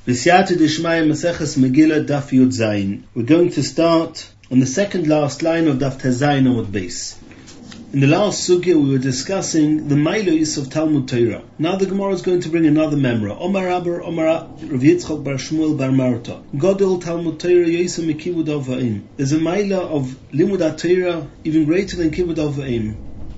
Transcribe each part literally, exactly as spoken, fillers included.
B'siyata d'shmaya Maseches Megillah Daf Yud Zayin. We're going to start on the second last line of Daf Tezayin Amud Beis. In the last sugya we were discussing the Mailos of Talmud Torah. Now the Gemara is going to bring another memra. Omar Aber, Omar Rav Yitzchok Bar Shmuel Bar Marta. Godel Talmud Torah Yosem Mikivud Ava'im. There's a Maila of Limud Torah even greater than Kivud Ava'im.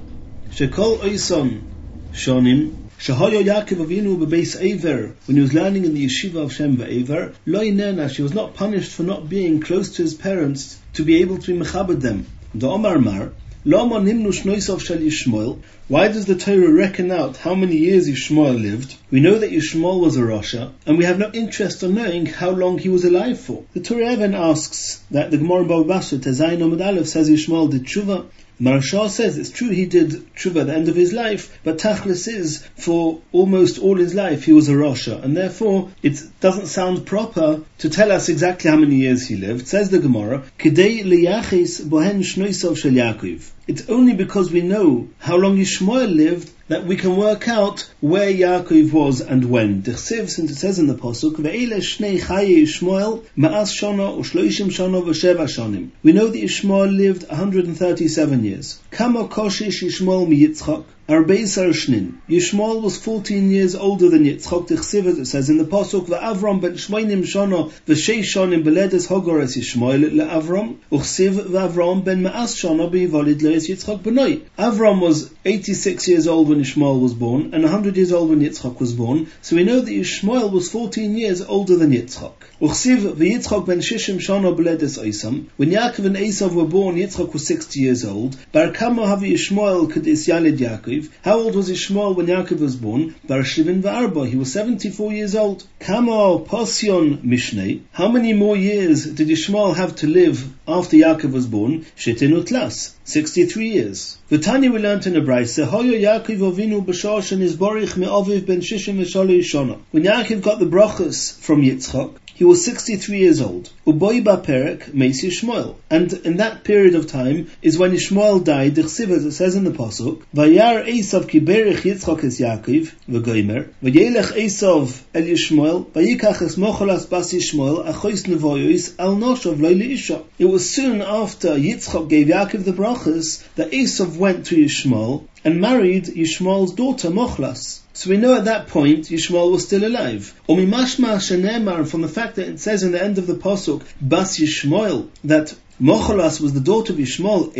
Shekol Oison Shonim. Shahoyo Yaakov Avinu bebeis Eiver, when he was learning in the yeshiva of Shem Ve'ever, lo inena, she was not punished for not being close to his parents to be able to be mechabed them. The Omar Mar, lo ma nimnu shnoisav shel Yishmael. Why does the Torah reckon out how many years Yishmael lived? We know that Yishmael was a Rasha, and we have no interest in knowing how long he was alive for. The Torah even asks that the Gemara Bava Basra Tezayin Amud Aleph says Yishmael did tshuva. Marashah says it's true he did tshuva at the end of his life, but Tachlis is, for almost all his life, he was a Rasha, and therefore it doesn't sound proper to tell us exactly how many years he lived. Says the Gemara, Kedei liyachis bohen shnoisav shel Yaakov. It's only because we know how long Yishmael lived that we can work out where Yaakov was and when. D'chsev, since it says in the pasuk, ve'ele shnei chaye Yishmael ma'as shana u'shloishim shana v'sheva shanim. We know that Yishmael lived one hundred thirty-seven years. Kama koshish Yishmael mi Yitzchak. Arbeisar Shnin. Yishmael was fourteen years older than Yitzchak. D'chsev, as it says in the pasuk, ve'avram ben shmoinim shana v'sheish shanim beledes hogoras Yishmael le'avram uchsev ve'avram ben ma'as shana be'ivalid le'es Yitzchak b'noi. Avram was eighty-six years old when Yishmael was born, and one hundred years old when Yitzchak was born. So we know that Yishmael was fourteen years older than Yitzchak. Uchsev ve'Yitzchak ben shishim shana beledes Esav. When Yaakov and Esav were born, Yitzchak was sixty years old. Bar kama havi Yishmael kedis yalid Yaakov. How old was Yishmael when Yaakov was born? Bar shivin v'arba. He was seventy-four years old. Kama pasyon mishnei. How many more years did Yishmael have to live after Yaakov was born? Shetin utlas. sixty-three years. V'tani we learned in a brayse, Hoyo Yaakov Avinu b'shashan izborich me'aviv ben shishim v'shalosh shana. When Yaakov got the brachas from Yitzchak, he was sixty-three years old. Uboi ba'perek meis Yishmael. And in that period of time is when Yishmael died. D'chsev, as it says in the pasuk, Vayar Esav ki berich Yitzchak es Yaakov v'goymer v'yelech Esav el Yishmael v'yikach es mocholas bas Yishmael achois nevoyos al noshav lo leisha. It was soon after Yitzchak gave Yaakov the brachas that Esav went to Yishmael and married Yishmael's daughter Mochlas. So we know at that point Yishmael was still alive. Umimashma shenemar, from the fact that it says in the end of the pasuk Bas Yishmael that Mocholas was the daughter of Yishmael.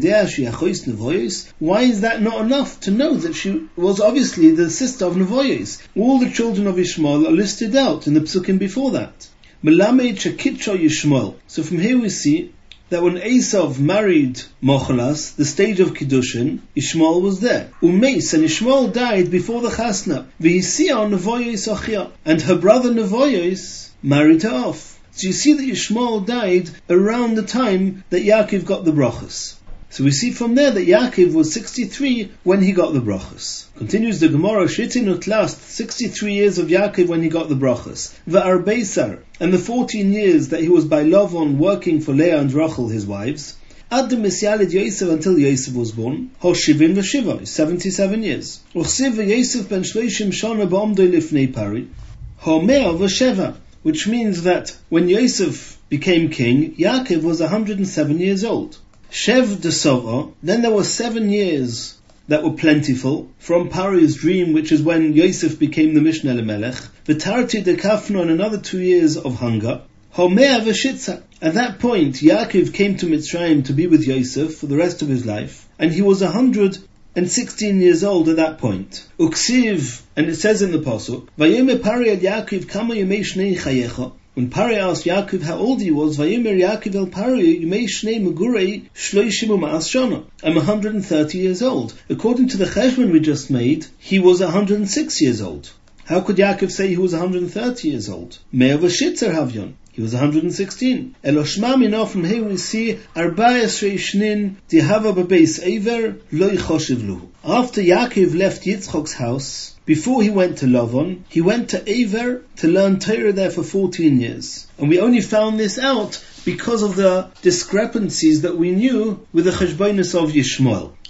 Why is that not enough to know that she was obviously the sister of Nevoyos? All the children of Yishmael are listed out in the psukim before that. Melamed shekitcha Yishmael. So from here we see that when Esav married Mocholas, the stage of Kiddushin, Yishmael was there. Umeis, and Yishmael died before the Chasna. V'yisia Nevoyos achia, and her brother Nevoyos married her off. So you see that Yishmael died around the time that Yaakov got the brachas. So we see from there that Yaakov was sixty-three when he got the brachas. Continues the Gemara, Shitin utlas, sixty-three years of Yaakov when he got the brachas. Va'arbeisar, and the fourteen years that he was by Lavan working for Leah and Rachel, his wives. Ad misyalid Yosef, until Yosef was born. Hoshivin v'shiva, seventy-seven years. Uchsiv v'Yosef ben shloishim shana ba'omdoi lifnei pari. Homea v'sheva, which means that when Yosef became king, Yaakov was one hundred seven years old. Shev desova, then there were seven years that were plentiful, from Paro's dream, which is when Yosef became the Mishneh Lemelech, V'tarti de Kafno, and another two years of hunger. Homea v'shitza. At that point, Yaakov came to Mitzrayim to be with Yosef for the rest of his life, and he was one hundred sixteen years old at that point. Uksiv, and it says in the pasuk, Vayomer Pari ad Yaakov kama yemei shnei chayecha. When Pari asked Yaakov how old he was, Vayomer Yaakov el Pari yemei shnei megurei shloishim u'ma'as shana. I'm one hundred thirty years old. According to the cheshbon we just made, he was one hundred six years old. How could Yaakov say he was one hundred thirty years old? Mea v'shitzer havyon. He was one hundred sixteen. Eloshma minah, from here we see Arba Esrei Shnin Dihava B'beis Eiver Lo Yichoshiv Luhu. After Yaakov left Yitzchak's house, before he went to Lavan, he went to Eiver to learn Torah there for fourteen years. And we only found this out because of the discrepancies that we knew with the Cheshbonos of Yishmael.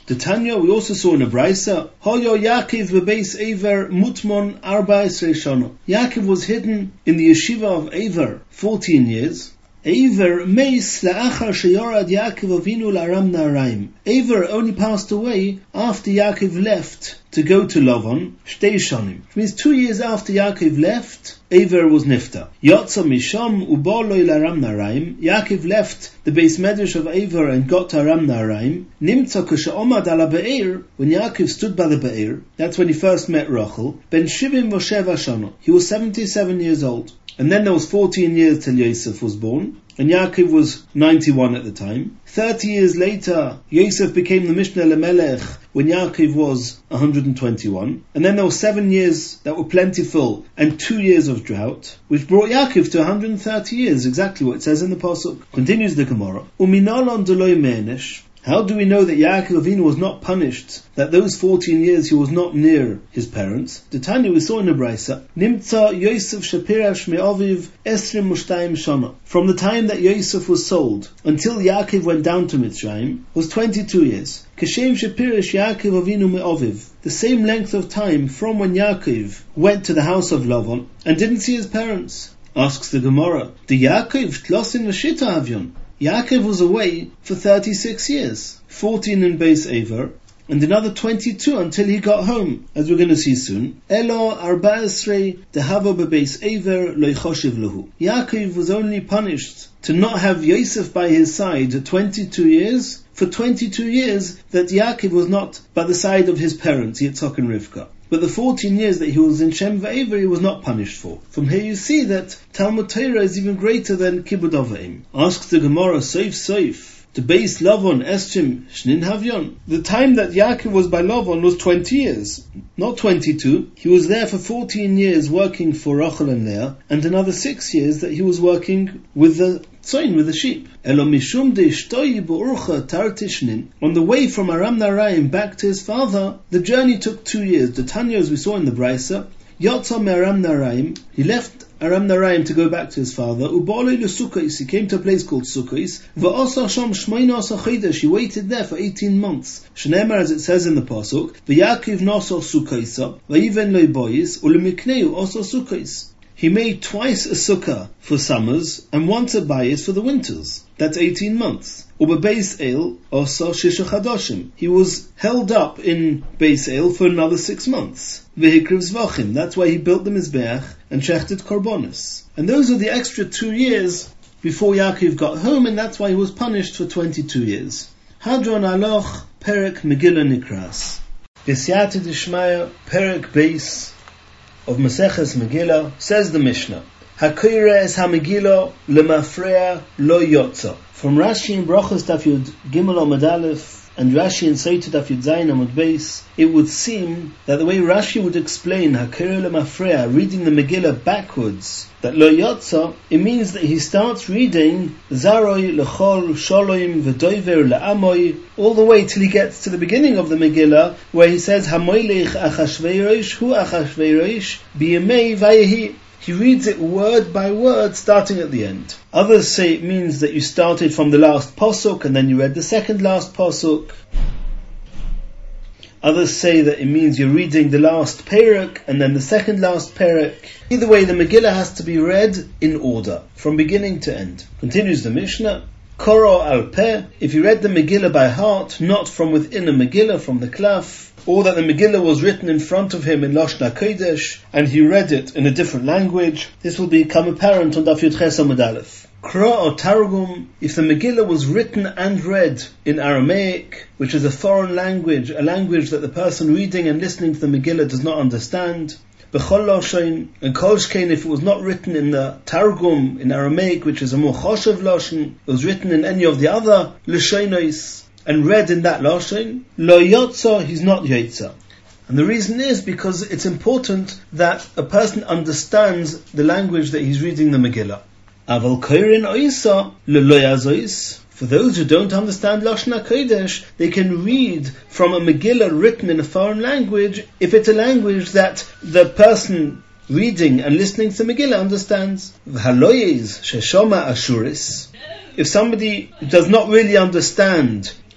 The Tanya, we also saw in a Braisa, Hoyo Yaakov bebeis Ever mutmon arba'is shana. Yaakov was hidden in the yeshiva of Ever fourteen years. Ever meis la'achar sheyorad Yaakov Avinu la'aram na'araim. Ever only passed away after Yaakov left to go to Lavan, shtei shanim. Which means two years after Yaakov left, Ever was nifta. Yotza misham ubaloi la'aram na'araim. Yaakov left the base medrash of Ever and got to Aram na'araim. Nimtza k'she'omad ala be'er, when Yaakov stood by the be'er, that's when he first met Rachel, ben shivim v'sheva shana. He was seventy-seven years old. And then there was fourteen years till Yosef was born, and Yaakov was ninety-one at the time. Thirty years later, Yosef became the Mishnah Lemelech when Yaakov was one hundred twenty-one. And then there were seven years that were plentiful and two years of drought, which brought Yaakov to one hundred thirty years, exactly what it says in the Pasuk. Continues the Gemara. Uminalon deloy me'enesh. How do we know that Yaakov Avinu was not punished, that those fourteen years he was not near his parents? The Tanya we saw in the Braisa, Nimtza Yosef Shapirash me'aviv esrim mushtayim shana. From the time that Yosef was sold until Yaakov went down to Mitzrayim was twenty-two years. Kashem Shapirash Yaakov Avinu me'aviv. The same length of time from when Yaakov went to the house of Lavan and didn't see his parents. Asks the Gemara, the Yaakov tlosin v'shita avyon. Yaakov was away for thirty-six years, fourteen in Beis Ever, and another twenty-two until he got home, as we're going to see soon. Elo arba'esrei dehava bebeis Ever lo ychoshev lahu. Yaakov was only punished to not have Yosef by his side twenty-two years, for twenty-two years that Yaakov was not by the side of his parents, Yitzchak and Rivka. But the fourteen years that he was in Shem V'Ever, he was not punished for. From here you see that Talmud Torah is even greater than Kibud Avim. Asks the Gemara, Soif Soif, to base Lavan Eschim Shnin Havyon. The time that Yaakov was by Lavan was twenty years, not twenty-two. He was there for fourteen years working for Rachel and Leah, and another six years that he was working with the tzoyin, with the sheep. Elomishum de ishtoi b'urcha tartishnin. On the way from Aram Naraim back to his father, the journey took two years. The Tanya, as we saw in the Braisa, Yotza me Aram Naraim. He left Aram Naraim to go back to his father. Ubalei l'Sukkos. He came to a place called Sukkos. V'osa sham shmeina asa chodesh. He waited there for eighteen months. Shneimar, as it says in the pasuk, V'Yaakov noso Sukkosa, v'yiven lo bois, u'lemikneu oso Sukkos. He made twice a sukkah for summers and once a bayis for the winters. That's eighteen months. Uba Beis El also Shisha Chadoshim. He was held up in Beis El for another six months. Vehikriv Zvachim. That's why he built the Mizbeach and shechted Korbonis. And those are the extra two years before Yaakov got home, and that's why he was punished for twenty-two years. Hadron Aloch Perek Megillah Nikras. B'siyata Dishmaya Perek Beis of Maseches Megillah, says the Mishnah, Hakoira es ha-Megillah lemafreya lo yotza. From Rashi and Brachos Daf Yud Gimel Amud Aleph and Rashi and Sotah Daf Yud Zayin Amud Beis, it would seem that the way Rashi would explain Hakoira lemafreya, reading the Megillah backwards, that lo yotza, it means that he starts reading Zaroi lechol sholoim v'doiver la'amoi, all the way till he gets to the beginning of the Megillah, where he says Hamoilech Achashverosh hu Achashverosh biyemei vayehi. He reads it word by word, starting at the end. Others say it means that you started from the last pasuk and then you read the second last pasuk. Others say that it means you're reading the last perek and then the second last perek. Either way, the Megillah has to be read in order, from beginning to end. Continues the Mishnah, Koro al peh, if you read the Megillah by heart, not from within a Megillah, from the klaf, or that the Megillah was written in front of him in Lashon HaKodesh, and he read it in a different language, this will become apparent on Daf Yud Ches Amud Aleph. Kra or Targum, if the Megillah was written and read in Aramaic, which is a foreign language, a language that the person reading and listening to the Megillah does not understand, B'chol Lashon, and Kol Shkein, if it was not written in the Targum, in Aramaic, which is a more Choshev Lashon, it was written in any of the other Lashonos, and read in that Lashon, Lo Yotza, he's not Yotza. And the reason is because it's important that a person understands the language that he's reading the Megillah. Aval Koirin Oisa, Le Lo Yazois. For those who don't understand Lashon HaKodesh, they can read from a Megillah written in a foreign language, if it's a language that the person reading and listening to the Megillah understands. V'haloyes sheshoma ashuris. If somebody does not really understand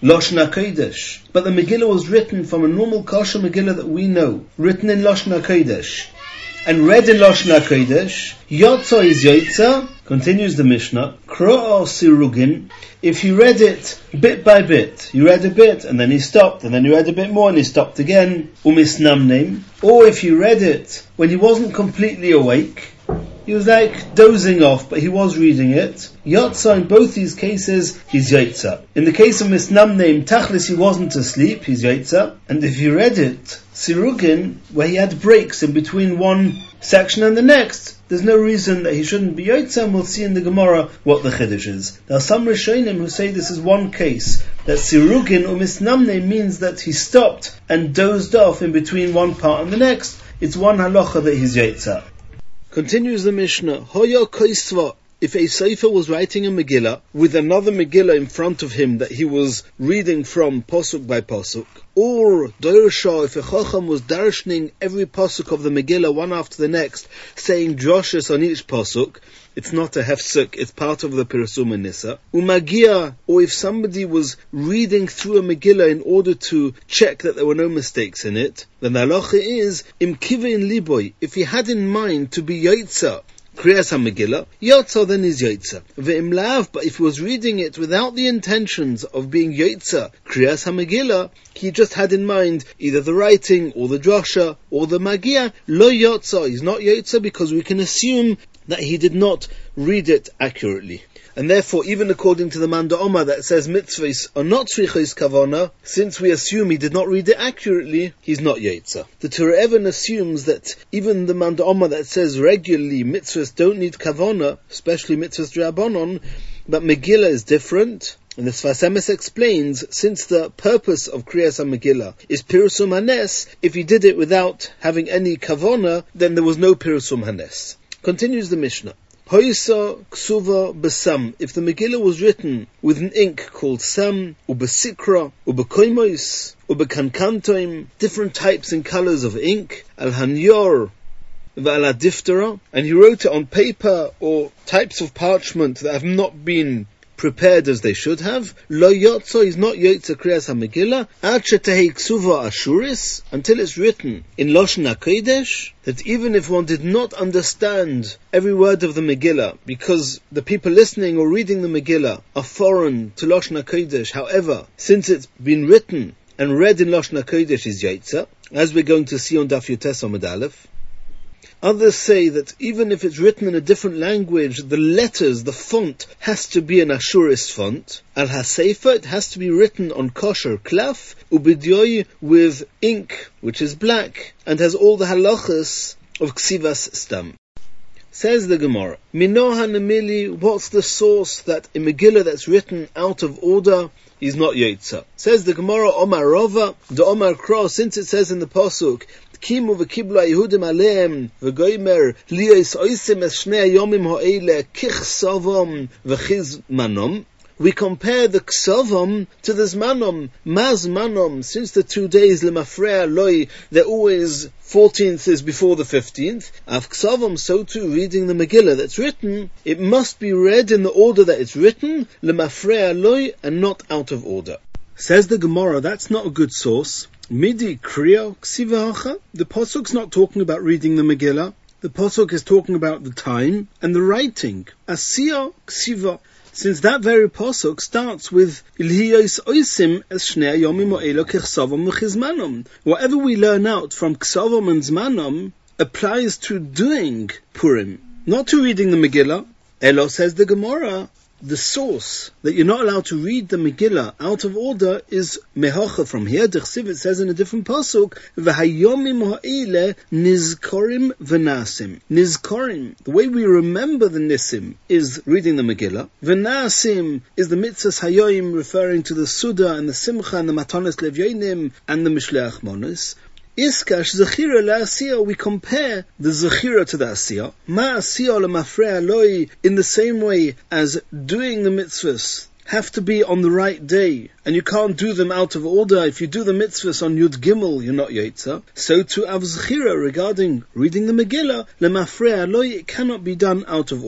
Lashon HaKodesh. But the Megillah was written from a normal kosher Megillah that we know, written in Lashon HaKodesh, and read in Lashon HaKodesh. Yotza is Yotza, continues the Mishnah, Kro'o Sirugin, if he read it bit by bit, you read a bit, and then he stopped, and then you read a bit more, and he stopped again, Umisnamneim, or if you read it when he wasn't completely awake, he was like dozing off, but he was reading it. Yotza, in both these cases, he's Yotza. In the case of Misnamneim, Tachlis, he wasn't asleep, he's Yotza. And if you read it, Sirugin, where he had breaks in between one section and the next, there's no reason that he shouldn't be Yotza, and we'll see in the Gemara what the Chiddush is. There are some Rishonim who say this is one case, that Sirugin or Misnamneim means that he stopped and dozed off in between one part and the next. It's one halacha that he's Yotza. Continues the Mishnah, Hoya Koisva, if a Sefer was writing a Megillah with another Megillah in front of him that he was reading from Pasuk by Pasuk, or Dorsha, if a Chacham was darshning every Pasuk of the Megillah one after the next, saying droshes on each Pasuk, it's not a hefsek, it's part of the Pirasum Nisa. Umagia, or if somebody was reading through a Megillah in order to check that there were no mistakes in it, then the halacha is, im kivein liboy, if he had in mind to be Yotza, Kriyas HaMegillah, Yotza then is Yotza. Ve'im lav, but if he was reading it without the intentions of being Yotza, Kriyas HaMegillah, he just had in mind either the writing, or the drasha, or the magia, lo Yotza, he's not Yotza because we can assume that he did not read it accurately. And therefore, even according to the Manda Omar that says mitzvahs are not tzrichos kavana, since we assume he did not read it accurately, he's not Yotza. The Torah Even assumes that even the Manda Omar that says regularly mitzvahs don't need kavana, especially mitzvahs d'Rabbanon, but Megillah is different. And the Sfas Emes explains, since the purpose of Kriyas HaMegillah is Pirusum Hanes, if he did it without having any kavana, then there was no Pirusum Hanes. Continues the Mishnah. Hoysa ksuva besam. If the Megillah was written with an ink called sam, ubesikra, ubekoimois, ubekankantoim, different types and colors of ink, al hanyor, v'ala diftera, and he wrote it on paper or types of parchment that have not been prepared as they should have, lo yotzo is not yotza kriyas ha-Megillah, ad shetehei ksuva ashuris, until it's written in Lashon HaKodesh, that even if one did not understand every word of the Megillah, because the people listening or reading the Megillah are foreign to Lashon HaKodesh, however, since it's been written and read in Lashon HaKodesh is yotza, as we're going to see on Daf Yotes Amud Aleph. Others say that even if it's written in a different language, the letters, the font, has to be an Ashuris font. Al-Haseifa, it has to be written on kosher klaf, ubidyoy with ink, which is black, and has all the halachas of ksivas stam. Says the Gemara, Minoha Nemili, what's the source that a Megillah that's written out of order is not yotza? Says the Gemara, Omar Rava, the Omar Kro, since it says in the Pasuk, Kimu v'kiblu Yehudim aleim v'goymer liyos oisim es shnei hayomim ha'ele kichsavom v'chizmanom. We compare the ksavom to the zmanom. Maz manom, since the two days lemafrea loy, they're always fourteenth is before the fifteenth. Av ksavom, so too, reading the Megillah that's written, it must be read in the order that it's written, lemafrea loy, and not out of order. Says the Gemara, that's not a good source. Midi kriya ksivahacha. The pasuk's not talking about reading the Megillah. The pasuk is talking about the time and the writing. Asiya ksiva. Since that very pasuk starts with Ilhiyos oisim es shnei yomim ha'elo kichsavom v'chizmanom. Whatever we learn out from ksavom and zmanom applies to doing Purim, not to reading the Megillah. Elo, says the Gemara, the source that you're not allowed to read the Megillah out of order is mehocha from here. Dechsiv, it says in a different pasuk, v'hayomim ha'ile nizkorim v'nasim. Nizkorim, the way we remember the nisim is reading the Megillah. V'nasim is the mitzvahs hayoim, referring to the Suda and the Simcha and the Matanos Levyonim and the Mishleach Monos. Iskash Zechira la'asiyah, we compare the Zechira to the Asiyah. Ma'asiyah lemafrea loi, in the same way as doing the mitzvahs have to be on the right day, and you can't do them out of order. If you do the mitzvahs on Yud Gimel, you're not Yotza. So to Av Zechira, regarding reading the Megillah, lemafrea loi, it cannot be done out of order.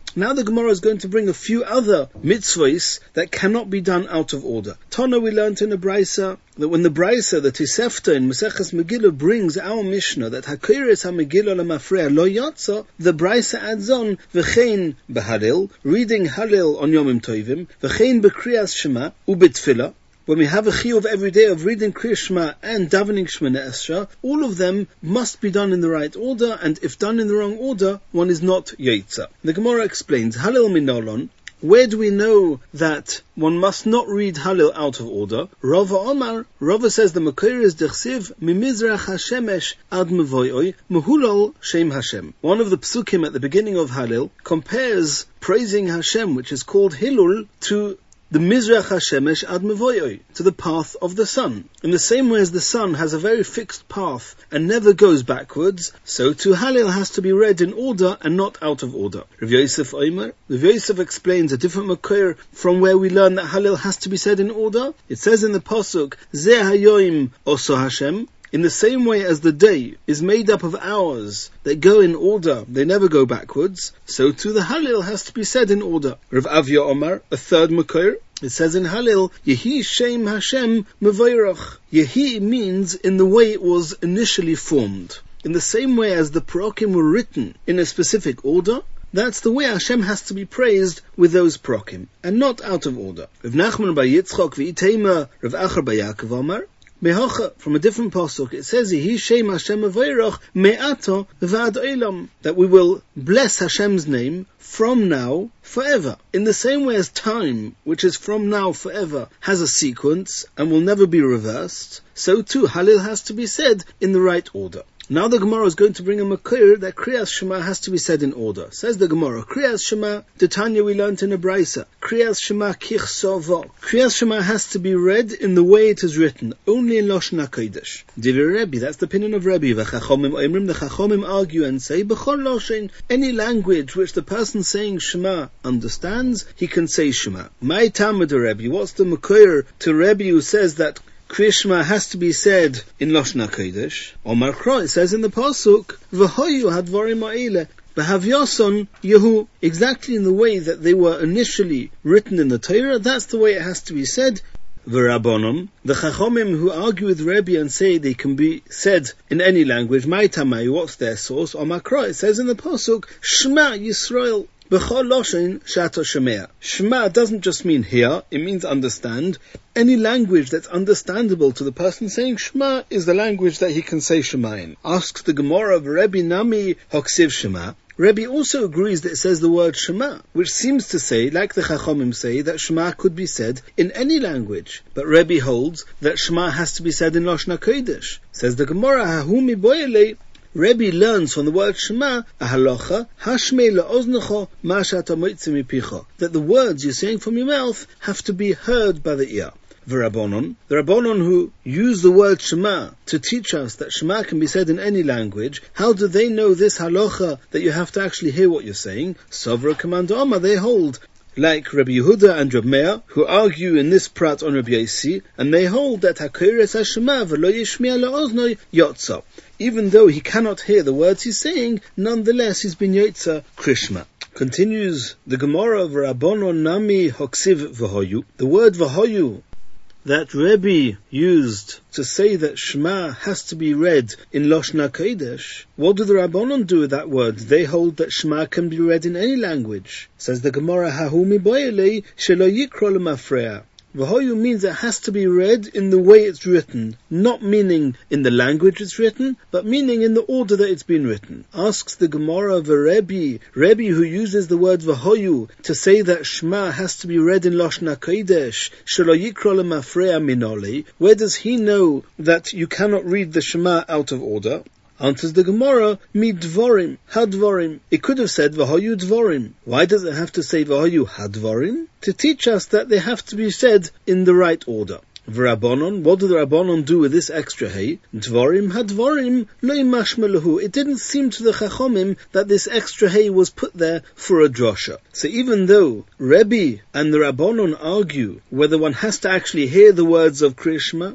Now the Gemara is going to bring a few other mitzvahs that cannot be done out of order. Tana, we learned in the Braisa that when the Braisa, the Tosefta in Maseches Megillah brings our Mishnah that Hakiris HaMegillah Lamafreya Lo Yatsa, the Braisa adds on V'chein b'Halil, reading Halil on Yomim Tovim, V'chein b'Kriyas Shema u'B'Tfilah. When we have a chiyuv every day of reading Kriya Shema and davening Shemona Esra, all of them must be done in the right order, and if done in the wrong order, one is not Yotza. The Gemara explains, Halil Minolon, where do we know that one must not read Halil out of order? Rava Omar, Rava says the Makir is Dechsiv, Mimizrach HaShemesh Ad Mevoyoi, Mehulol Shem Hashem. One of the psukim at the beginning of Halil compares praising Hashem, which is called Hilul, to the Mizrach HaShemesh Ad Mevoyoi, to the path of the sun. In the same way as the sun has a very fixed path and never goes backwards, so too Halil has to be read in order and not out of order. Rav Yosef Omer, Rav Yosef explains a different makor from where we learn that Halil has to be said in order. It says in the Pasuk, Zeh hayoim oso Hashem, in the same way as the day is made up of hours that go in order, they never go backwards, so too the Halil has to be said in order. Rav Avya Omar, a third makor, it says in Halil, Yehi Shem Hashem Mevayrach. Yehi means in the way it was initially formed. In the same way as the Parokim were written in a specific order, that's the way Hashem has to be praised with those Parokim, and not out of order. Rav Nachman by Yitzchok v'Itema, Rav Acher by Yaakov Omar, Mehocha, from a different pasuk, it says, Yehi Shem Hashem Mevayrach me'ato v'ad olam, that we will bless Hashem's name from now forever. In the same way as time, which is from now forever, has a sequence and will never be reversed, so too Halil has to be said in the right order. Now the Gemara is going to bring a makir that Kriyas Shema has to be said in order. Says the Gemara, Kriyas Shema, the Tanya we learnt in a Braisa. Kriyas Shema kich sovo. Kriyas Shema has to be read in the way it is written, only in Lashon HaKodesh. Divrei Rebbe, that's the opinion of Rebbe. V'chachomim oimrim, the Chachomim argue and say, B'chol Loshen, any language which the person saying Shema understands, he can say Shema. My Talmud Rebbe, what's the makir to Rebbe who says that Kriya Shema has to be said in Lashon HaKodesh? Omar Kro, it says in the Pasuk, V'hoyu hadvarim ha'ele, v'havyason yehu, exactly in the way that they were initially written in the Torah, that's the way it has to be said. V'rabbonim, the Chachomim who argue with Rebbe and say they can be said in any language, my Tamai, what's their source? Omar Kro, it says in the Pasuk, Shema Yisrael, B'chol loshen shato shemea. Shema doesn't just mean hear, it means understand. Any language that's understandable to the person saying Shema is the language that he can say Shema in. Asks the Gemara of Rebbe Nami Hoksiv Shema. Rebbe also agrees that it says the word Shema, which seems to say, like the Chachomim say, that Shema could be said in any language. But Rebbe holds that Shema has to be said in Lashon HaKodesh. Says the Gemara, Hahu mi boyele, Rebbe learns from the word Shema, a halacha, hashmei le'oznecho ma she'ata motzei mipicha, that the words you're saying from your mouth have to be heard by the ear. V'rabbonon, the Rabbonon who use the word Shema to teach us that Shema can be said in any language, how do they know this halacha that you have to actually hear what you're saying? Sovra Command Omar, they hold, like Rabbi Yehuda and Rabbi Meir, who argue in this prat on Rabbi Yossi, and they hold that Hakores HaShema v'lo yishmi'a le'oznoi yotza. Even though he cannot hear the words he's saying, nonetheless he's been yotza krishma. Continues the Gemara of Rabbonon Nami Hoksiv V'hoyu. The word V'hoyu that Rebbe used to say that Shema has to be read in Lashon HaKodesh, what do the Rabbanon do with that word? They hold that Shema can be read in any language. Says the Gemara, Hahu mi boyelei shelo yikro lemafreya. V'hoyu means it has to be read in the way it's written, not meaning in the language it's written, but meaning in the order that it's been written. Asks the Gemara of a Rebbe, Rebbe who uses the word V'hoyu to say that Shema has to be read in Lashon HaKodesh, shelo yikro lemafreya minoli, where does he know that you cannot read the Shema out of order? Answers the Gemara, mi dvorim, hadvorim. It could have said v'hoyu dvorim. Why does it have to say v'hoyu hadvorim? To teach us that they have to be said in the right order. V'rabbonon, what do the Rabbonon do with this extra hey? Dvorim hadvorim lo mashmelahu. It didn't seem to the Chachomim that this extra hey was put there for a drosha. So even though Rebbe and the Rabbonon argue whether one has to actually hear the words of Kriya Shema,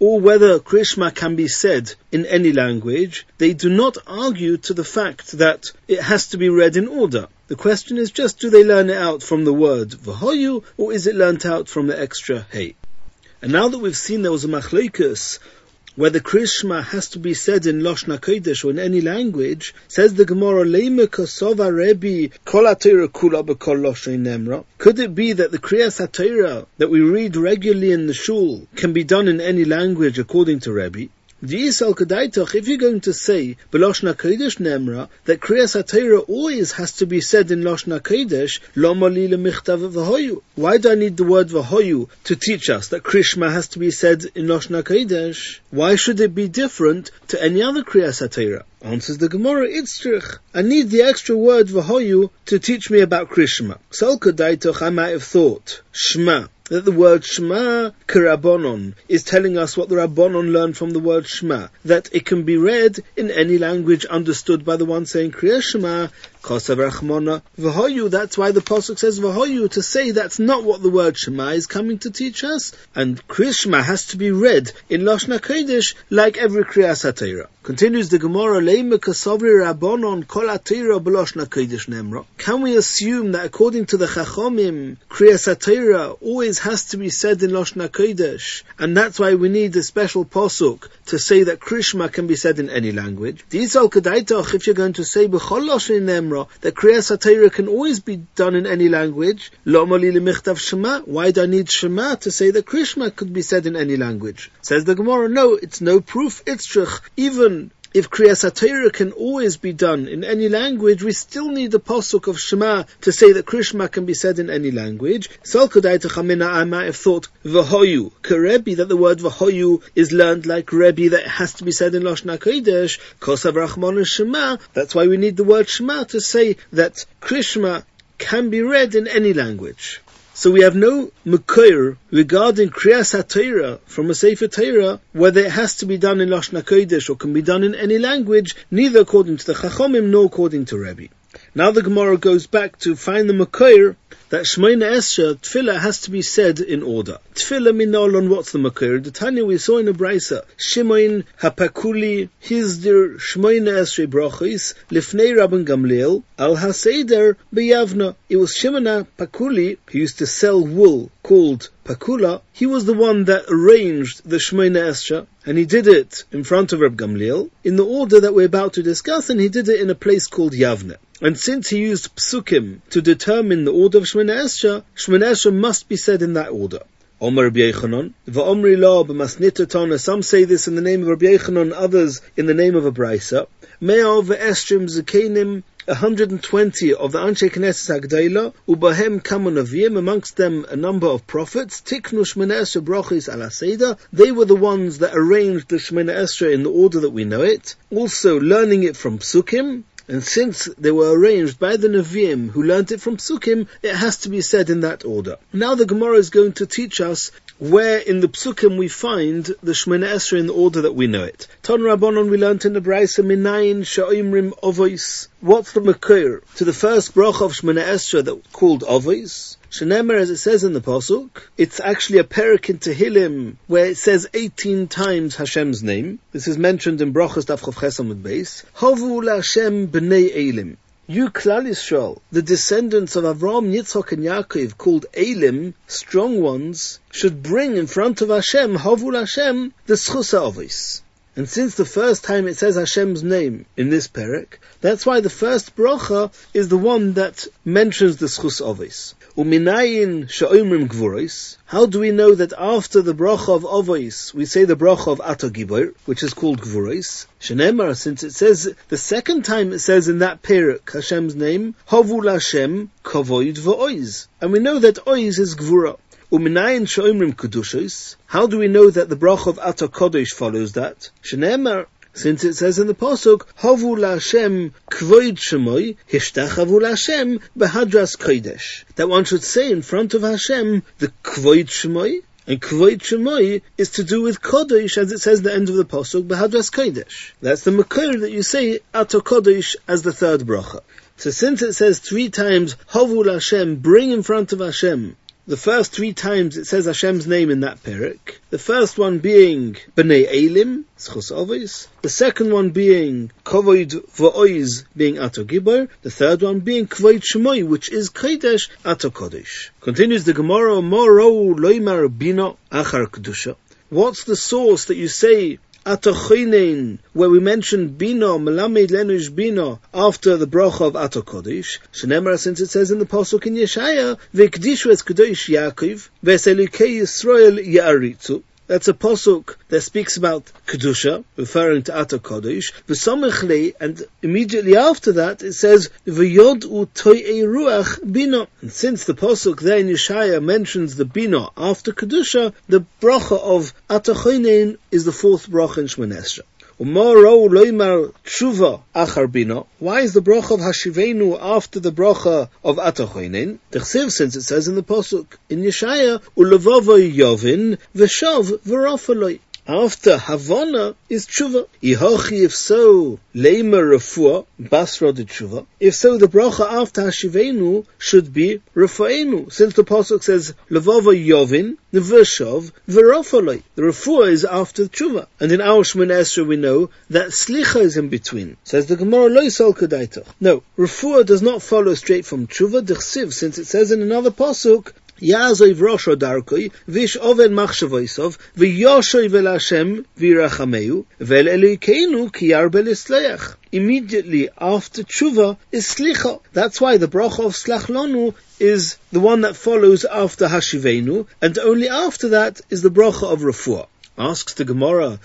or whether Kriya Shema can be said in any language, they do not argue to the fact that it has to be read in order. The question is just, do they learn it out from the word v'hoyu, or is it learnt out from the extra hey? And now that we've seen there was a machlokes whether Kriya Shema has to be said in Lashon HaKodesh or in any language, says the Gemara, Leima kosova Rebbe kol HaTorah kula b'kol Lashon Nemra. Could it be that the Kriyas HaTorah that we read regularly in the shul can be done in any language according to Rebbe? If you're going to say b'Lashon HaKodesh Nemra that Kriyas HaTorah always has to be said in Lashon HaKodesh, Lama li lemichtav v'hoyu. Why do I need the word v'hoyu to teach us that Kriya Shema has to be said in Lashon HaKodesh? Why should it be different to any other Kriyas HaTorah? Answers the Gemara, Itzrich. I need the extra word v'hoyu to teach me about Kriya Shema. So I might have thought Shema, that the word Shema k'Rabbanon is telling us what the Rabbanon learned from the word Shema, that it can be read in any language understood by the one saying Kriya Shema, Kosav Rachmona v'hoyu. That's why the pasuk says v'hoyu, to say that's not what the word Shema is coming to teach us, and Kriya Shema has to be read in Lashon HaKodesh like every Kriyas HaTorah. Continues the Gemara, Leima kasavri Rabbanon kol HaTorah b'Lashon HaKodesh Nemra. Can we assume that according to the Chachomim, Kriyas HaTorah always has to be said in Lashon HaKodesh, and that's why we need a special pasuk to say that Kriya Shema can be said in any language? D'isal kedaitach, if you're going to say b'chol Lashon Nemra that Kriyas HaTorah can always be done in any language, Lama li lemichtav Shema. Why do I need Shema to say that Kriya Shema could be said in any language? Says the Gemara, no, it's no proof. It's true. Even if Kriyas HaTorah can always be done in any language, we still need the pasuk of Shema to say that Kriya Shema can be said in any language. So I might have thought v'hoyu k'Rebbe, that the word v'hoyu is learned like Rebbe, that it has to be said in Lashon HaKodesh. Kosav Rachmon Shema. That's why we need the word Shema to say that Kriya Shema can be read in any language. So we have no Mekoir regarding Kriyas HaTorah from a Sefer Torah, whether it has to be done in Lashon HaKodesh or can be done in any language, neither according to the Chachomim nor according to Rebbe. Now the Gemara goes back to find the Mekoir that Shemona Esrei Tefillah has to be said in order. Tefillah minolon, what's the Mekoir? The Tanya we saw in a Braisa, Shimon HaPakuli Hizdir Shemona Esrei Brachos Lifnei Rabban Gamliel Al HaSeder B'Yavna. It was Shimon HaPakuli who used to sell wool called Pakula. He was the one that arranged the Shemona Esrei, and he did it in front of Rabban Gamliel in the order that we're about to discuss, and he did it in a place called Yavne. And since he used psukim to determine the order of Shemona Esrei, Shemona Esrei must be said in that order. Omer Rabbi Yochanan, v'omri lo b'masnita tona. Some say this in the name of Rabbi Yochanan, others in the name of a Braisa. Mea v'estrim zekenim, one hundred twenty of the Anshe Knesset Hagdaila, ubahem kamu navim, amongst them a number of prophets. Tiknu Shemona Esrei brachos al HaSeder. They were the ones that arranged the Shemona Esrei in the order that we know it. Also learning it from psukim. And since they were arranged by the Nevi'im who learnt it from Psukim, it has to be said in that order. Now the Gemara is going to teach us where in the Psukim we find the Shemona Esrei in the order that we know it. Ton Rabbanon, we learnt in the Braisa, Minayin Sha'imrim Ovois. What's the Mekoir to the first bracha of Shemona Esrei that called Ovois? Shenemer, as it says in the Pasuk, it's actually a perek in Tehillim where it says eighteen times Hashem's name. This is mentioned in Brachos Daf Chav Ches Amud Beis. Havu LaHashem B'nei Elim. You Klal Yisrael, the descendants of Avraham, Yitzchak and Yaakov, called Elim, strong ones, should bring in front of Hashem, Havu LaHashem, the Schus HaOvis. And since the first time it says Hashem's name in this perek, that's why the first bracha is the one that mentions the Schus Ovis. Uminayin sha'omrim gvuros. How do we know that after the bracha of Ovis we say the bracha of Ato Gibor, which is called gvuros? Shenemar, since it says the second time it says in that perek Hashem's name, Havu LaHashem kavod v'oiz, and we know that oiz is gvura. Uminayin sha'omrim kedushos. How do we know that the bracha of Ato Kodesh follows that? Shenemar, since it says in the pasuk, Havu LaHashem kvoid shemoi, hishtachavu LaHashem behadras kodesh. That one should say in front of Hashem the kvoid shemoi, and kvoid shemoi is to do with kodesh, as it says at the end of the pasuk, behadras kodesh. That's the Mekoir that you say Ato Kodesh as the third bracha. So since it says three times Havu LaHashem, bring in front of Hashem the first three times it says Hashem's name in that perek. The first one being B'nai Elim, Schus Ovis. The second one being Kovod V'oiz, being Ato Gibor. The third one being Kvod Shemoi, which is Kodesh Ato Kodesh. Continues the Gemara, Moro Loimar Bina Achar Kedusha. What's the source that you say Atochinen, where we mentioned Bina, Melamed Lenush Bina, after the bracha of Ato Kodesh? Shenemar, since it says in the Pasuk in Yeshaya, V'kdishu es Kedosh Yaakov, V'eselukei Yisrael Ya'aritzu. That's a pasuk that speaks about Kedusha, referring to Ato Kodesh. V'samechle, and immediately after that it says V'yod'u to'ei ruach bina. And since the pasuk there in Yeshaya mentions the bina after Kedusha, the bracha of Ato Chonein is the fourth bracha in Shmoneh Esrei. Umaro loimar tshuva achar bina. Why is the bracha of Hashivenu after the bracha of Ato Chonein? D'chsiv, since it says in the pasuk in Yeshaya, ulevavo yovin v'shav v'rafaloi. After Havana is tshuva. Ihochi, if so, leimer refuah basra de tshuva. If so, the bracha after Hashivenu should be refuenu, since the pasuk says levava yovin v'shav v'rafaloi. The refuah is after tshuva, and in our Shmoneh Esrei we know that slicha is in between. Says the Gemara, lo yisol kedaitach. No, refuah does not follow straight from tshuva. D'chsiv, since it says in another pasuk, Ya'azov rosho darkoi, vish oven machshavoisov, v'yoshoy vel Hashem v'irachameu, vel Elokeinu ki yarbe l'sleach. Immediately after tshuva is slicha. That's why the bracha of slach lanu is the one that follows after Hashivenu, and only after that is the bracha of refuah. Asks the Gemara,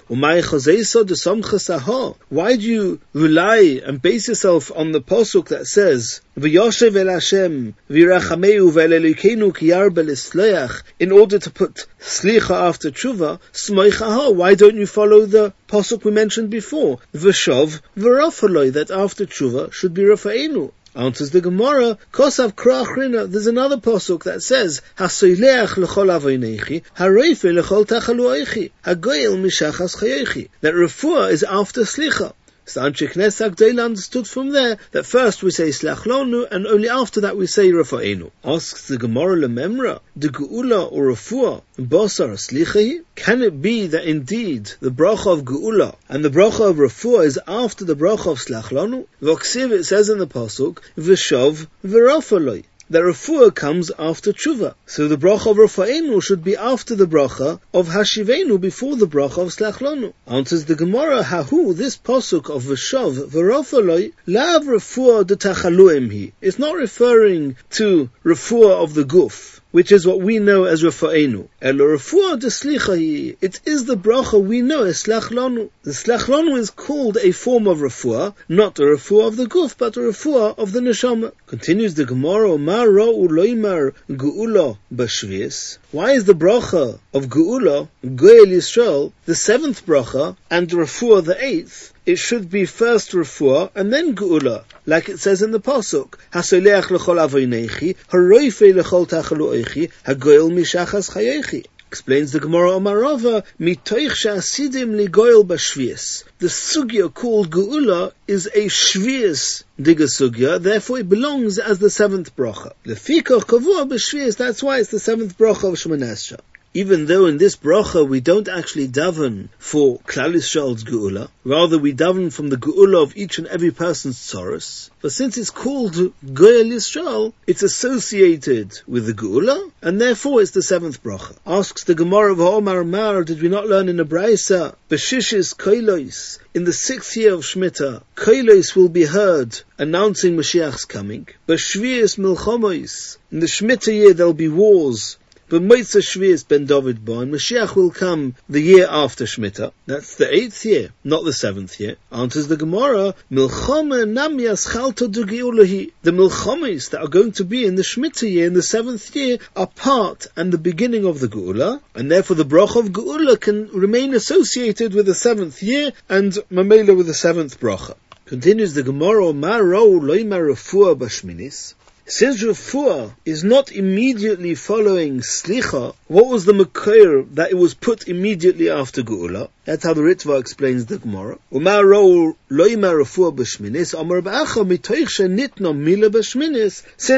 why do you rely and base yourself on the pasuk that says V'yoshev el Hashem v'irachameu v'elelikeinu ki yarbe l'sleach, in order to put slicha after tshuva? Smoichaha, why don't you follow the pasuk we mentioned before, V'shav v'rafaloi, that after tshuva should be rafaenu? Answers the Gemara, Kosav Krachrina, there's another pasuk that says, Hasoileach l'chol avoinechi, hareife l'chol tachaluoichi, hagoyel mishachas chayechi. That refuah is after slicha. So Anshe Knesset Gdola understood from there that first we say Slach Lanu, and only after that we say Rafaenu. Asks the Gemara Lememra, the Geula or Refuah, Basar Slichahi? Can it be that indeed the bracha of Geula and the bracha of Refuah is after the bracha of Slach Lanu? V'oksiv, it says in the pasuk, V'shav v'rafaloi, that refuah comes after tshuva. So the bracha of Rafaenu should be after the bracha of Hashivenu, before the bracha of Slach Lanu. Answers the Gemara, Hahu, this pasuk of V'shav v'rafaloi, lav refuah de tachaluim hi. It's not referring to refuah of the guf, which is what we know as Rafaenu. Elo refuah de slicha, it is the bracha we know as Slach Lanu. The Slach Lanu is called a form of refuah, not a refuah of the guf, but a refuah of the neshama. Continues the Gemara, Ma ra'u loimar geula b'shvius. Why is the bracha of geula, Goel Yisrael, the seventh bracha, and refuah the eighth? It should be first refuah and then geula, like it says in the pasuk, Hasoleach l'chol avoinechi, haroife l'chol tachaluoichi, hagoel mishachas chayechi. Explains the Gemara Omarava, mitoich she'asidim ligoel b'shvius. The sugya called geula is a shvius diga sugya, therefore it belongs as the seventh bracha. Lefikach kavua b'shvius, that's why it's the seventh bracha of Shmoneh Esrei. Even though in this bracha we don't actually daven for Klal Yisrael's geula, rather we daven from the geula of each and every person's tzoros. But since it's called Goel Yisrael, it's associated with the geula, and therefore it's the seventh bracha. Asks the Gemara of Omar Mar, did we not learn in the Braisa, B'shishis Koilos, in the sixth year of Shemitah, Koilos will be heard announcing Mashiach's coming. B'shvius Milchomois, in the Shemitah year there'll be wars. But Motzei Shvius ben David ba, and Mashiach will come the year after Shemitah. That's the eighth year, not the seventh year. Answers the Gemara, Milchama Namias Chalto du Geulahi. The Milchamis that are going to be in the Shemitah year, in the seventh year, are part and the beginning of the Geula, and therefore the bracha of Geula can remain associated with the seventh year, and Mamela with the seventh bracha. Continues the Gemara, Ma ra'u loimar refuah b'shminis. Since refuah is not immediately following slicha, what was the makir that it was put immediately after geula? That's how the Ritva explains the Gemara. Umar ra'u loimar refuah b'shminis, amar ba'acha mitoich shenitna mila b'shminis. Since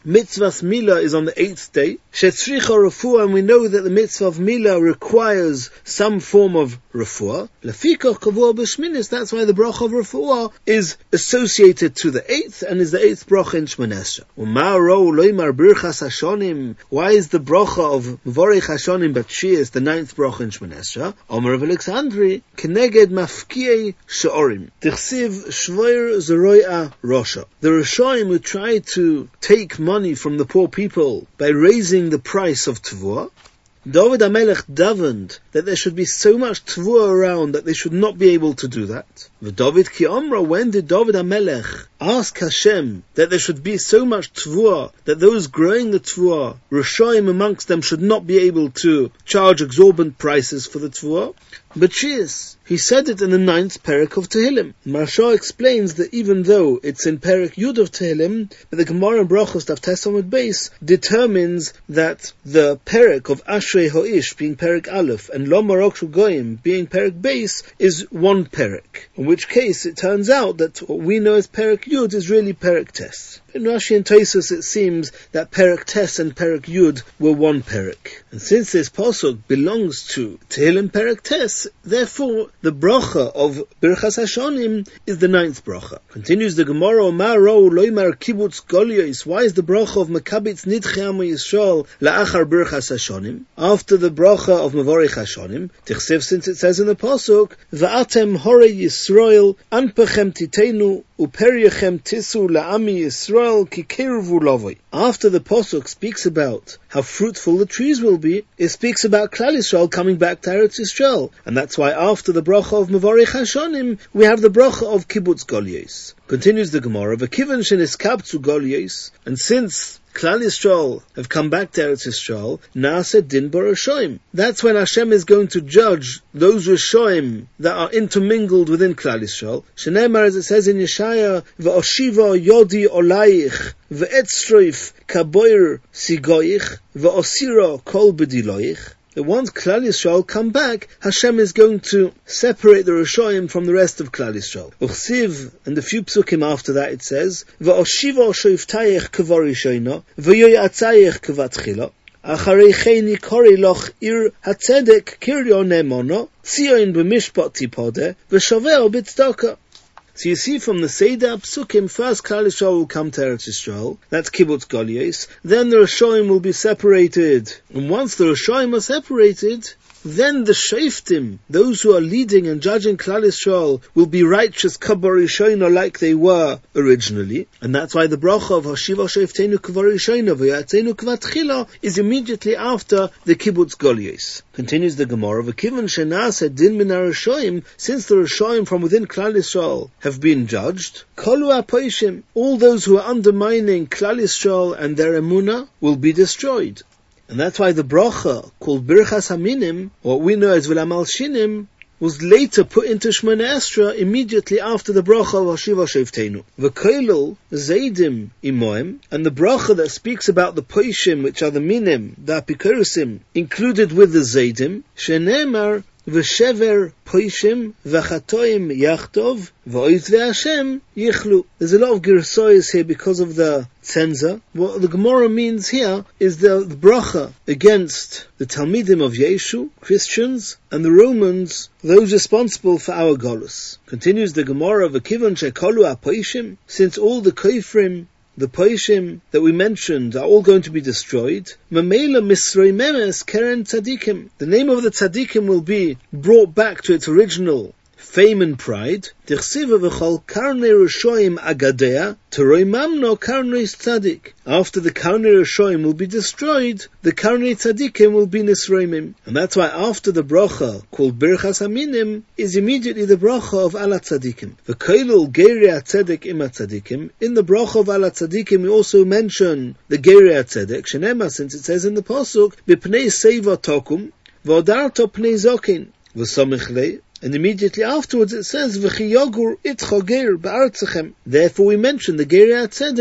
Mitzvah's Milah is on the eighth day. Shetzricha refuah, and we know that the mitzvah of Milah requires some form of refuah. Lefikoch kavua b'shminis, that's why the bracha of refuah is associated to the eighth, and is the eighth bracha in Shemona Esrei. Umaro loymar birchas hashonim, why is the bracha of Mevorech Hashonim Batshiyas the ninth bracha in Shemona Esrei? Omer of Alexandri, keneged mafkiei she'orim. Tichsiv shvoir zeroya rosha. The Rishonim who try to take money from the poor people by raising the price of Tevuah, David HaMelech davened that there should be so much Tevuah around that they should not be able to do that. David ki Amra, when did David HaMelech ask Hashem that there should be so much Tevuah that those growing the Tevuah, Rishonim amongst them, should not be able to charge exorbitant prices for the Tevuah? But she is. He said it in the ninth Perek of Tehillim. Maharsha explains that even though it's in Perek Yud of Tehillim, but the Gemara in Brachos Daf Tes Amud Beis determines that the Perek of Ashrei Ho'ish being Perek Aleph and Lo Marok Shel Goyim being Perek Beis is one Perek. In which case it turns out that what we know as Perek Yud is really Perek Tes. In Rashi and Tosfos it seems that Perek Tes and Perek Yud were one Perek. And since this pasuk belongs to Tehillim Perek Tes, therefore the bracha of Birchas Hashonim is the ninth bracha. Continues the Gemara, Ma ro loymar kibbutz goliyos. Why is the bracha of Makabitz Nidchei Amo Yisrael la'achar Birchas Hashonim after the bracha of Mevorech Hashonim? Tichsev, since it says in the pasuk, Va'atem hore Yisrael anpechem titenu uperyechem tisu la'ami Yisrael ki kirvu lavoi. After the pasuk speaks about how fruitful the trees will be, it speaks about Klal Yisrael coming back to Eretz Yisrael, and that's why after the bracha of Mevorech Hashonim, we have the bracha of Kibbutz Goliyos. Continues the Gemara, V'kivan sheniskabtzu Goliyos, and since Klal Yisrael have come back to Eretz Yisrael, Naaseh din b'Rishoim. That's when Hashem is going to judge those Rishoim that are intermingled within Klal Yisrael. Shenemar, as it says in Yeshaya, V'oshiva yodi olayich, v'etzroif kaboir sigoich, v'osira kol b'diloich. That once Klal Yisrael come back, Hashem is going to separate the Rishoim from the rest of Klal Yisrael. Uchsiv, and the few psukim after that it says, V'oshiva shoiftayich kvar Rishoino, v'yoyatzayich kvatchila, acharei cheini kori loch ir hatzedek kiryo nemono, tzion b'mishpat tipode, v'shaveo b'tzedakah. So you see from the Seder Psukim, first Klal Yisrael will come to Eretz Yisrael, that's Kibbutz Goliyos, then the Rishoim will be separated. And once the Rishoim are separated, then the Shoftim, those who are leading and judging Klal Yisrael, will be righteous Kabar Rishono like they were originally. And that's why the bracha of Hashiva Shoftenu Kabar Rishono V'yatzenu Kvatchila is immediately after the Kibbutz Goliyos. Continues the Gemara, V'kivan shenaaseh din min haRishoim, since the Rishoim from within Klal Yisrael have been judged, Kolu ha'poishim, all those who are undermining Klal Yisrael and their emunah will be destroyed. And that's why the bracha called Birchas Haminim, what we know as V'lamal Shinim, was later put into Shemona Esrei immediately after the bracha of Hashiva Shoftenu. V'koilel Zaydim Imoim, and the bracha that speaks about the Poishim, which are the Minim, the Apikorusim, included with the Zaydim, Shenemar V'shever Poishim V'chatoim Yachtov V'oiz V'Hashem Yichlu. There's a lot of girsois here because of the cenza. What the Gemara means here is the, the bracha against the Talmidim of Yeshu, Christians, and the Romans, those responsible for our Golus. Continues the Gemara, V'kivan shekolu ha'poishim, since all the Koifrim, the Poishim that we mentioned are all going to be destroyed. Mamela Misrei Memes Keren Tzadikim. The name of the Tzadikim will be brought back to its original fame and pride. Tichsiva v'chol karnei Rishoim agadea teroi mamno karnei tzadik. After the karnei Rishoim will be destroyed, the karnei tzadikim will be nisroimim. And that's why after the bracha called Birchas Haminim is immediately the bracha of Ala Tzadikim. V'koilul Gerei HaTzedek Ima Tzadikim. In the bracha of Ala Tzadikim we also mention the Gerei HaTzedek, Shenema, since it says in the pasuk, B'pnei Seva Tokum, V'odarto Pnei Zokin, V'samichlei. And immediately afterwards it says, V'chiyogur itcho ger ba'artzachem. Therefore we mention the Gerei HaTzedek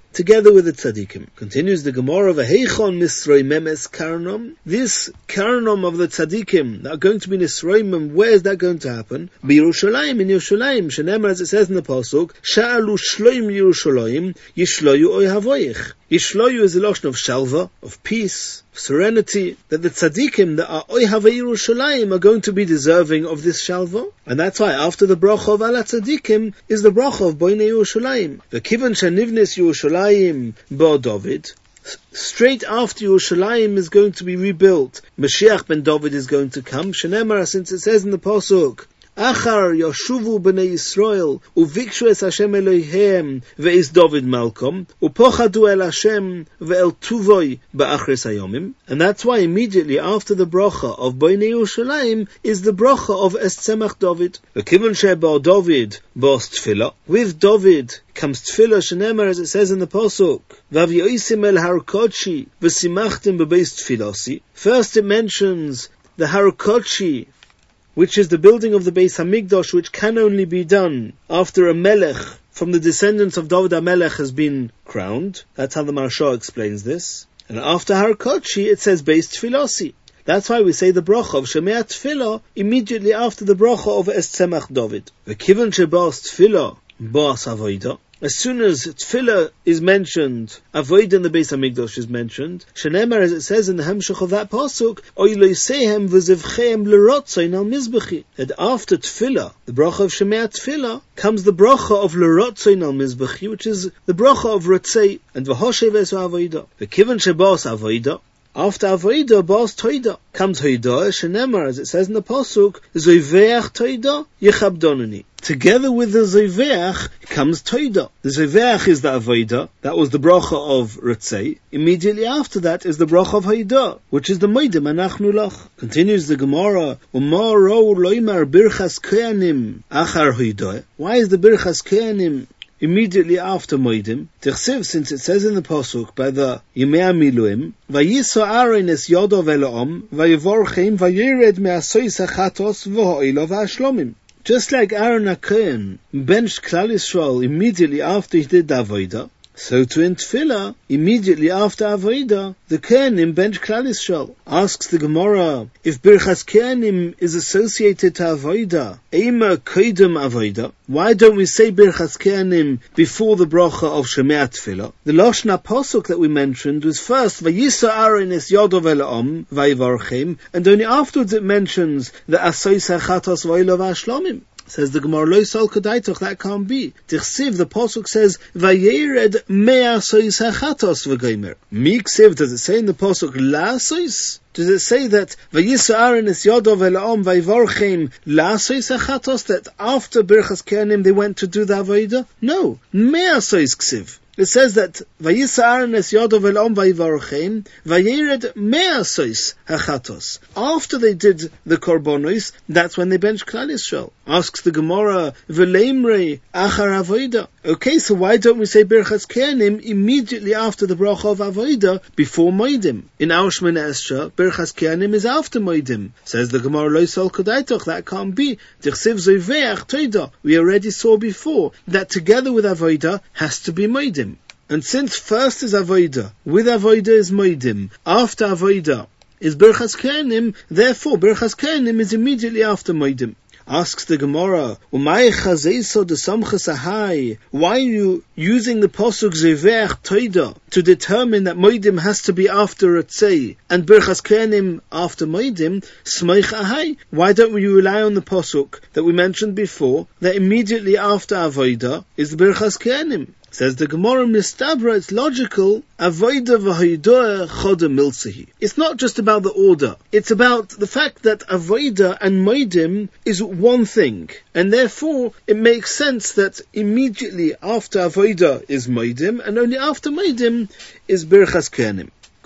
together with the tzaddikim. Continues the Gemara, V'heichon misroimem es karnom. This karnom of the tzaddikim that are going to be nisroimem, where is that going to happen? B'Yerushalayim, in Yerushalayim. Shenemar, as it says in the pasuk, Sha'alu shloim Yerushalayim, yishloyu oy havoich. Yishloyu is the lotion of shalva, of peace, of serenity, that the tzaddikim that are oy havei Yerushalayim are going to be deserving of this shalva. And that's why after the bracha of ala tzaddikim is the bracha of boinei Yerushalayim. V'kivan shenivnes Yerushalayim bo David, straight after Yerushalayim is going to be rebuilt, Mashiach ben David is going to come. Shenemar, since it says in the pasuk, Achar Yoshuvu b'nei Yisrael uvikshu es Hashem Elohihem ve'is David Malkom upochadu el Hashem ve'el Tuvoi ba'achres hayomim. And that's why immediately after the bracha of Bnei Yerushalayim is the bracha of Es Tzemach David. V'kivon she'bar David bos tefillah. With David comes tefillah, shenemar, as it says in the pasuk, V'avyoisim el har kodshi v'simachtim b'beis tefillasi. First it mentions the har kodshi, which is the building of the Beis Hamikdash, which can only be done after a melech from the descendants of David HaMelech has been crowned. That's how the Maharsha explains this. And after Har Kodshi, it says Beis Tfilasi. That's why we say the bracha of Shemei Tfilah immediately after the bracha of Es Tzemach David. V'kivan shebas Tfilah bas avodah. As soon as Tfilah is mentioned, Avodah in the Beis Hamikdash is mentioned, Shenemar, as it says in the Hemshech of that pasuk, Oy loisehem v'zivchehem l'rotzain al mizbechi. That after Tfilah, the bracha of Shemei Tfilah, comes the bracha of l'rotzain al mizbechi, which is the bracha of Rotzei, and v'hoshev es Avodah. V'kivan shebas Avodah, after Avodah, bas Toida, comes Hoida, Shenemar, as it says in the pasuk, Zoiveach Toida, Yechabdonani. Together with the Zoiveach comes Toida. The Zoiveach is the Avodah, that was the bracha of Rotzei. Immediately after that is the bracha of Hoida, which is the Moedim Anachnu Lach. Continues the Gemara, Umar ro loimar birchas koyanim achar Hoida. Why is the birchas koyanim immediately after Moedim? Tichsiv, since it says in the pasuk by the Yemei Miluim, Vayiso Aaron es yodo ve'la'om, vayivorchem vayired me'asois hachatos v'ho'ilo v'ashlomim. Just like Aaron HaKohen benched Klal Yisrael immediately after he did the Avodah, so too in Tfilah, immediately after Avodah, the Kohanim bench Klal Yisrael. Asks the Gemara, if Birchas Kohanim is associated to Avodah, Eima Koidem Avodah, why don't we say Birchas Kohanim before the bracha of Shemei Tfilah? The Lashon HaPasuk that we mentioned was first, Vayisa Aaron es yodo ve'la'om, vayivarchem, and only afterwards it mentions the Asois HaChatos v'oilo v'ashlomim. Says the Gemara, Lo Sol Kedaitoch, that can't be. Tichsiv, the pasuk says, Vayered mea sois hachatos v'gomer. Miksiv, does it say in the pasuk la sois? Does it say that Vayisa Aaron es yodo ve'la'om vayivorchem la sois hachatos, that after Birchas Kohanim they went to do the Avodah? No, mea sois ksiv. It says that Vayisa Aaron es yodo ve'la'om vayivorchem vayered mea sois hachatos. After they did the korbanos, that's when they benched Klal Yisrael. Asks the Gemara, V'leimrei achar Avodah. Okay, so why don't we say Birchas Kohanim immediately after the bracha of Avodah before Moedim? In our Shemona Esra, Birchas Kohanim is after Moedim. Says the Gemara, Lo Sol Kedaitoch, that can't be. Tichsiv Zoiveach Toida. We already saw before that together with Avodah has to be Moedim. And since first is Avodah, with Avodah is Moedim, after Avodah is Birchas Kohanim, therefore Birchas Kohanim is immediately after Moedim. Asks the Gemara, Umay chazeiso de samchas ahai. Why are you using the pasuk Zoiveach Toida to determine that Moedim has to be after Rotzei and Birchas Kohanim after Moedim? Smoich ahai. Why don't we rely on the pasuk that we mentioned before, that immediately after Avodah is the Birchas Kohanim? Says the Gemara, Mistabra, it's logical. Avodah v'hoidah choda milsehi. It's not just about the order. It's about the fact that Avodah and Moedim is one thing. And therefore, it makes sense that immediately after Avodah is Moedim, and only after Moedim is Birchas Kohanim.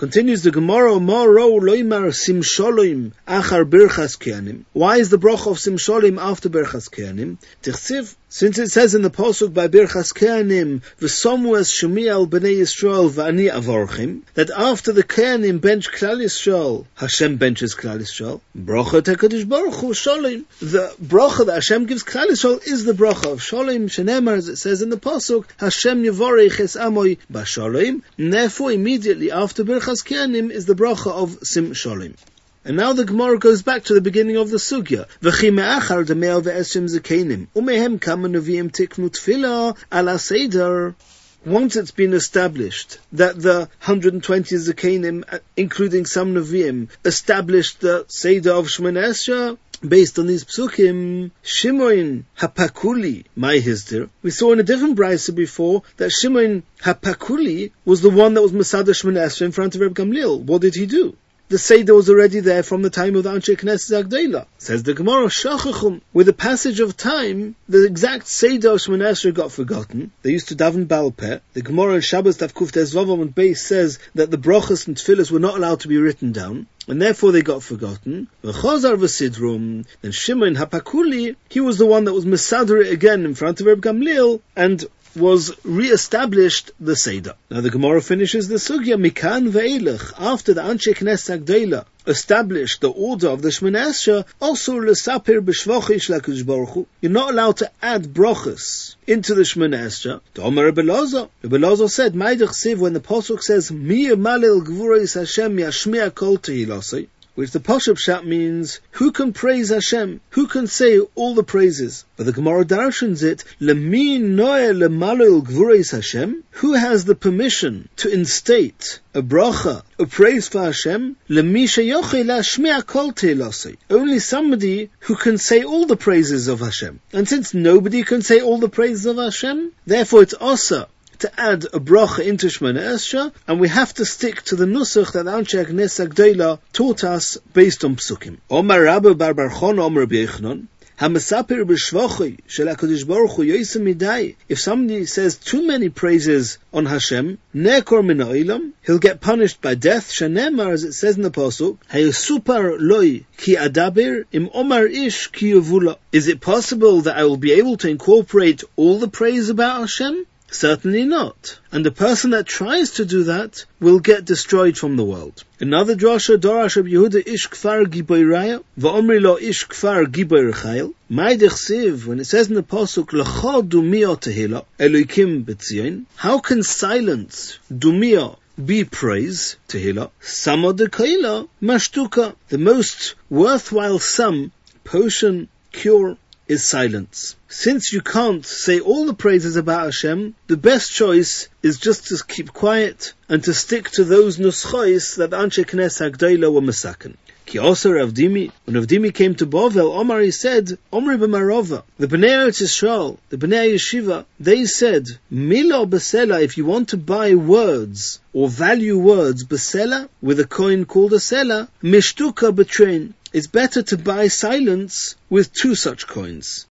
Continues the Gemara, Moro loimar simsholim achar birchas kehanim. Why is the bracha of simsholim after birchas kehanim? Tichsiv, since it says in the pasuk by birchas kehanim, v'somu es shemiel b'nei Yisrael v'ani avorchim, that after the kehanim bench Klal Yisrael, Hashem benches Klal Yisrael. Bracha tekadish baruch hu sholim. The bracha that Hashem gives Klal Yisrael is the bracha of sholim. Shenemar, as it says in the pasuk, Hashem yivorech es amoy b'sholim. Therefore, immediately after birchas kehanim is the bracha of sim sholim. And now the Gemara goes back to the beginning of the sugya. V'chi me'achar demeo ve'esim zekenim umehem kama neviim tiknu tefillah ala seder. Once it's been established that the one hundred twenty Zakenim, including some Nevi'im, established the Seder of Shemoneh Esrei, based on these psukim, Shimon HaPakuli, my hizdir. We saw in a different brayso before that Shimon HaPakuli was the one that was Masada Shemoneh Esrei in front of Reb Gamliel. What did he do? The Seder was already there from the time of the Anshe Knesset Agdela. Says the Gemara, Shachachum. With the passage of time, the exact Seder of Shemoneh Esrei got forgotten. They used to daven Baal Peh. The Gemara in Shabbos Tav Kuf Tes Vav Amud Beis says that the brachas and tefillas were not allowed to be written down, and therefore they got forgotten. V'chazar v'sidrum. Then Shimon HaPakuli, he was the one that was mesader it again in front of Reb Gamliel, and was re-established the Seder. Now the Gemara finishes the sugya, Mikan ve'elech, after the Anshe Knesset Agdela established the order of the Shemoneh Esrei, also l'sapir b'shvochish l'Hakadosh Baruch Hu. You're not allowed to add brachas into the Shemoneh Esrei. The Omer Rebbe Elazar, Rebbe Elazar said, Ma'idach siv, when the pasuk says, Mi yamalel gvuros Hashem yashmi'a kol tehilosai, which the Pashup Pshat means, who can praise Hashem? Who can say all the praises? But the Gemara darshans it, Lemi noe lemalol gvuros Hashem? Who has the permission to instate a bracha, a praise for Hashem? Lemi sheyochei lashmi'a kol tehilosai. Only somebody who can say all the praises of Hashem. And since nobody can say all the praises of Hashem, therefore it's asa to add a bracha into Shemoneh Esrei, and we have to stick to the nusach that Anshe Knesset Agdela taught us based on psukim. Omar Rabbi Bar Bar Chona Omar Rabbi Yochanan, Hamasapir b'shvochi shel Hakadosh Baruch Hu yoyse midai. If somebody says too many praises on Hashem, nekor min ha'olam, he'll get punished by death. Shenemar, as it says in the pasuk, hayusupar loy ki adaber im omar ish ki yavula. Is it possible that I will be able to incorporate all the praise about Hashem? Certainly not. And the person that tries to do that will get destroyed from the world. Another drasha, Dorash Reb Yehuda ish kfar giboy raya, va'omri lo ish kfar giboy rechayil. Mai dechsiv, when it says in the pasuk, L'cha dumio tehila, Elokim b'tzion, how can silence, dumio, be praise, tehila? Samo de kaila, mashtuka. The most worthwhile sum, potion, cure, is silence. Since you can't say all the praises about Hashem, the best choice is just to keep quiet and to stick to those nuschos that Anshe Knesset Agdela were masaken. Ki also Rav Dimi, when Rav Dimi came to Bovel, Omar he said, Omri b'marova, the Bnei Eretz Yisrael, the Bnei Yeshiva, they said, Milo b'sela, if you want to buy words or value words, b'sela, with a coin called a sela, mishtuka b'train. It's better to buy silence with two such coins.